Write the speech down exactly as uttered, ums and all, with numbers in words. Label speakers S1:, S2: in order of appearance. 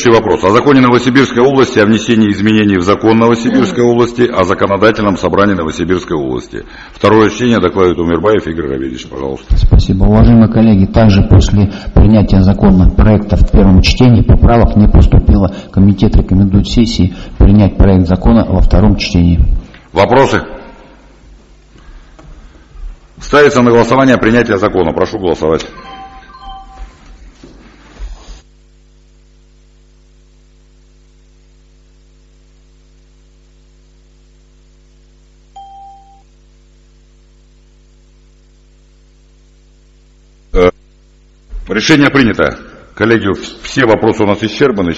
S1: Следующий вопрос. О законе Новосибирской области, о внесении изменений в закон Новосибирской области, о законодательном собрании Новосибирской области. Второе чтение докладывает Умирбаев Игорь Равильевич, пожалуйста.
S2: Спасибо. Уважаемые коллеги, также после принятия законопроекта в первом чтении поправок не поступило. Комитет рекомендует сессии принять проект закона во втором чтении.
S1: Вопросы? Ставится на голосование принятие закона. Прошу голосовать. Решение принято. Коллеги, все вопросы у нас исчерпаны.